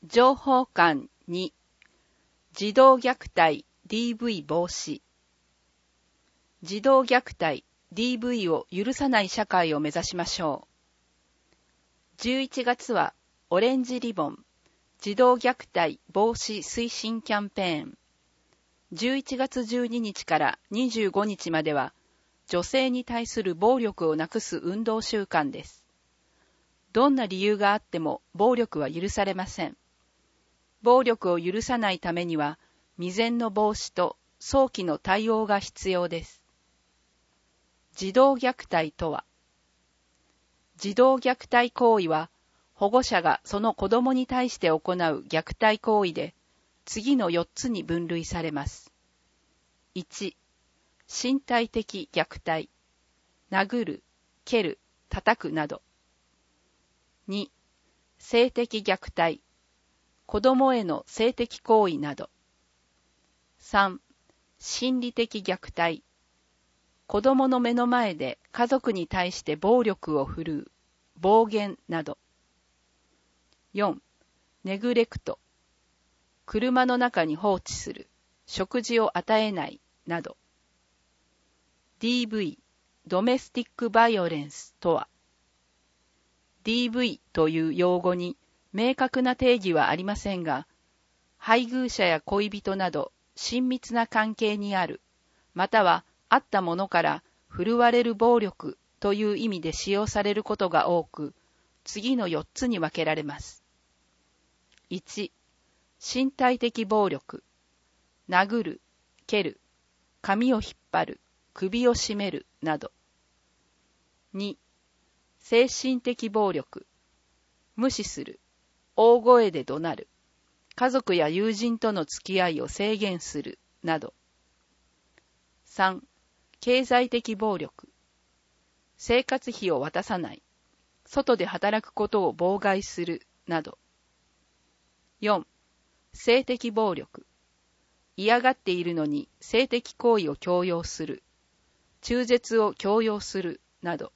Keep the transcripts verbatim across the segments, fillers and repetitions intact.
情報館に、児童虐待 ディーブイ 防止。児童虐待 ディーブイ を許さない社会を目指しましょう。じゅういちがつはオレンジリボン児童虐待防止推進キャンペーン。じゅういちがつじゅうににちからにじゅうごにちまでは女性に対する暴力をなくす運動週間です。どんな理由があっても暴力は許されません。暴力を許さないためには未然の防止と早期の対応が必要です。児童虐待とは、児童虐待行為は保護者がその子供に対して行う虐待行為で次のよっつに分類されます。いち、身体的虐待、殴る、蹴る、叩くなど。に、性的虐待、子供への性的行為など。さん、心理的虐待、子供の目の前で家族に対して暴力を振るう、暴言など。よん、ネグレクト、車の中に放置する、食事を与えないなど。ディーブイ、ドメスティックバイオレンスとは、ディーブイ という用語に明確な定義はありませんが、配偶者や恋人など親密な関係にある、またはあったものから振るわれる暴力という意味で使用されることが多く、次のよっつに分けられます。いち、身体的暴力、殴る、蹴る、髪を引っ張る、首を絞めるなど。に、精神的暴力、無視する、大声で怒鳴る、家族や友人との付き合いを制限するなど。さん、経済的暴力、生活費を渡さない、外で働くことを妨害するなど。よん、性的暴力、嫌がっているのに性的行為を強要する、中絶を強要するなど。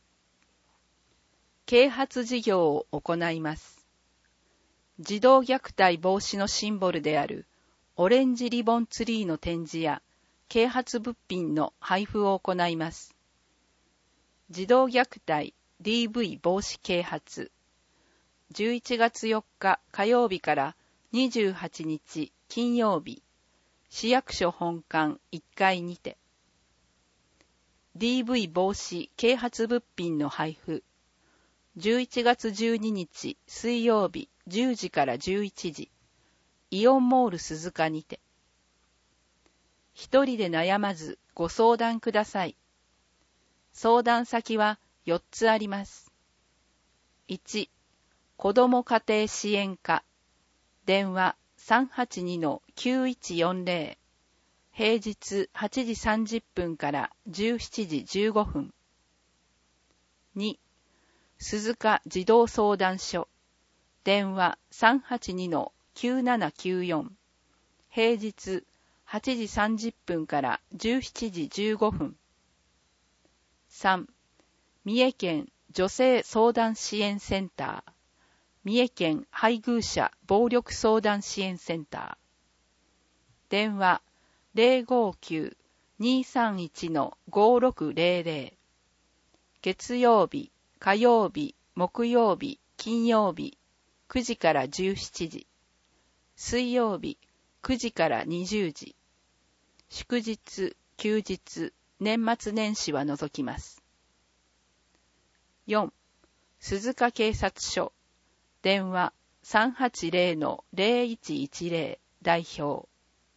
啓発事業を行います。児童虐待防止のシンボルであるオレンジリボンツリーの展示や啓発物品の配布を行います。児童虐待 ディーブイ 防止啓発。じゅういちがつよっか火曜日からにじゅうはちにち金曜日、市役所本館いっかいにて。ディーブイ 防止啓発物品の配布。じゅういちがつじゅうににち水曜日じゅうじからじゅういちじ、イオンモール鈴鹿にて。一人で悩まずご相談ください。相談先はよっつあります。いち、子ども家庭支援課、電話 さんはちにのきゅういちよんぜろ、平日はちじさんじゅっぷんからじゅうしちじじゅうごふん。に、鈴鹿児童相談所、電話 さんはちにのきゅうななきゅうよん、平日はちじさんじゅっぷんからじゅうしちじじゅうごふん。さん、三重県女性相談支援センター、三重県配偶者暴力相談支援センター、電話 ゼロごきゅう にさんいちのごろくぜろぜろ、月曜日、火曜日、木曜日、金曜日、くじからじゅうしちじ、水曜日、くじからにじゅうじ、祝日、休日、年末年始は除きます。よん、鈴鹿警察署、電話 さんはちぜろのぜろいちいちぜろ 代表。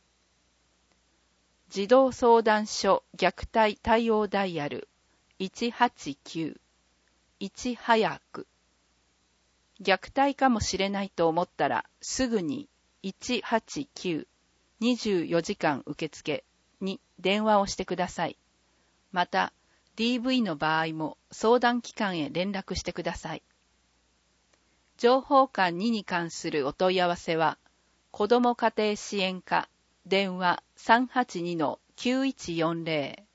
児童相談所虐待対応ダイヤルいちはちきゅう、いち早く。虐待かもしれないと思ったらすぐにいちはちきゅう、にじゅうよじかん受付に電話をしてください。また ディーブイ の場合も相談機関へ連絡してください。情報館にに関するお問い合わせは子ども家庭支援課、電話 さんはちにのきゅういちよんぜろ